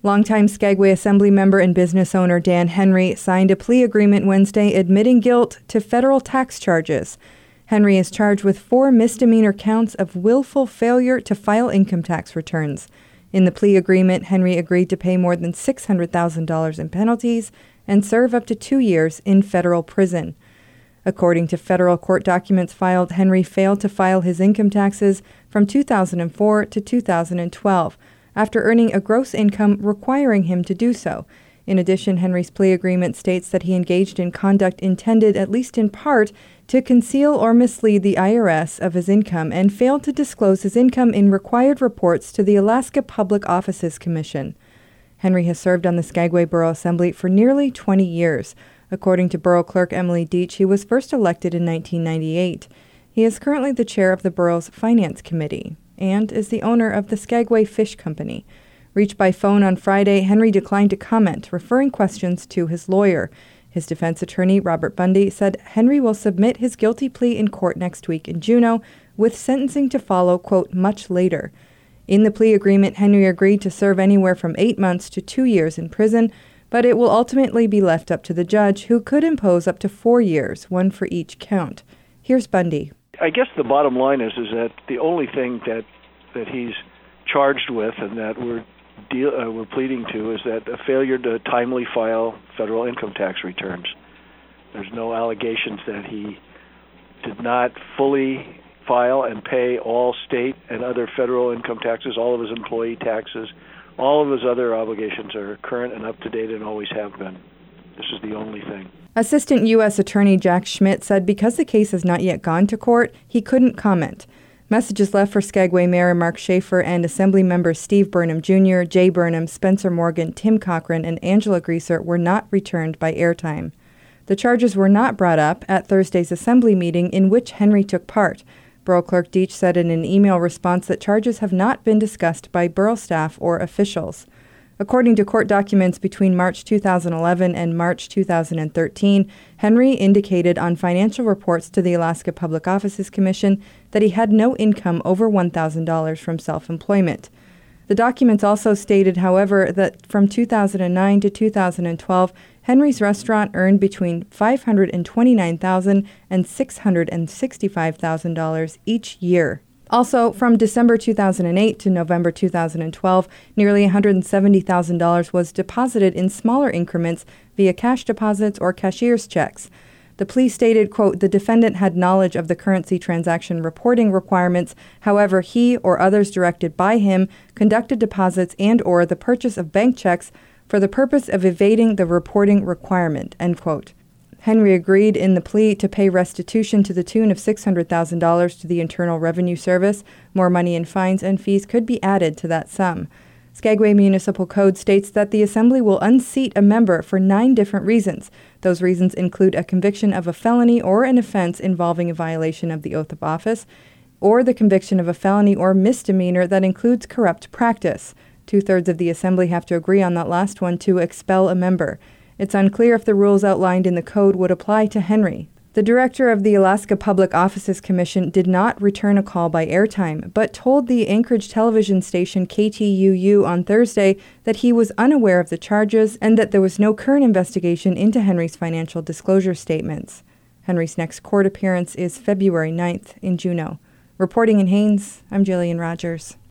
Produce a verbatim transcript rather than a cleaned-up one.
Longtime Skagway Assembly member and business owner Dan Henry signed a plea agreement Wednesday admitting guilt to federal tax charges. Henry is charged with four misdemeanor counts of willful failure to file income tax returns. In the plea agreement, Henry agreed to pay more than six hundred thousand dollars in penalties and serve up to two years in federal prison. According to federal court documents filed, Henry failed to file his income taxes from two thousand four to two thousand twelve, after earning a gross income requiring him to do so. In addition, Henry's plea agreement states that he engaged in conduct intended, at least in part, to conceal or mislead the I R S of his income and failed to disclose his income in required reports to the Alaska Public Offices Commission. Henry has served on the Skagway Borough Assembly for nearly twenty years. According to Borough Clerk Emily Deach, he was first elected in nineteen ninety-eight. He is currently the chair of the borough's Finance Committee and is the owner of the Skagway Fish Company. Reached by phone on Friday, Henry declined to comment, referring questions to his lawyer. His defense attorney, Robert Bundy, said Henry will submit his guilty plea in court next week in Juneau, with sentencing to follow, quote, much later. In the plea agreement, Henry agreed to serve anywhere from eight months to two years in prison, but it will ultimately be left up to the judge, who could impose up to four years, one for each count. Here's Bundy. I guess the bottom line is is that the only thing that that he's charged with and that we're deal, uh, we're pleading to is that a failure to timely file federal income tax returns. There's no allegations that he did not fully file and pay all state and other federal income taxes, all of his employee taxes. All of his other obligations are current and up to date and always have been. This is the only thing. Assistant U S Attorney Jack Schmidt said because the case has not yet gone to court, he couldn't comment. Messages left for Skagway Mayor Mark Schaefer and Assembly members Steve Burnham Junior, Jay Burnham, Spencer Morgan, Tim Cochran, and Angela Greaser were not returned by airtime. The charges were not brought up at Thursday's Assembly meeting in which Henry took part. Borough Clerk Deach said in an email response that charges have not been discussed by borough staff or officials. According to court documents between March two thousand eleven and March two thousand thirteen, Henry indicated on financial reports to the Alaska Public Offices Commission that he had no income over one thousand dollars from self-employment. The documents also stated, however, that from two thousand nine to two thousand twelve, Henry's restaurant earned between five hundred twenty-nine thousand dollars and six hundred sixty-five thousand dollars each year. Also, from December two thousand eight to November two thousand twelve, nearly one hundred seventy thousand dollars was deposited in smaller increments via cash deposits or cashier's checks. The plea stated, quote, the defendant had knowledge of the currency transaction reporting requirements. However, he or others directed by him conducted deposits and or the purchase of bank checks for the purpose of evading the reporting requirement, end quote. Henry agreed in the plea to pay restitution to the tune of six hundred thousand dollars to the Internal Revenue Service. More money in fines and fees could be added to that sum. Skagway Municipal Code states that the Assembly will unseat a member for nine different reasons. Those reasons include a conviction of a felony or an offense involving a violation of the oath of office, or the conviction of a felony or misdemeanor that includes corrupt practice. Two-thirds of the Assembly have to agree on that last one to expel a member. It's unclear if the rules outlined in the code would apply to Henry. The director of the Alaska Public Offices Commission did not return a call by airtime, but told the Anchorage television station K T U U on Thursday that he was unaware of the charges and that there was no current investigation into Henry's financial disclosure statements. Henry's next court appearance is February ninth in Juneau. Reporting in Haines, I'm Jillian Rogers.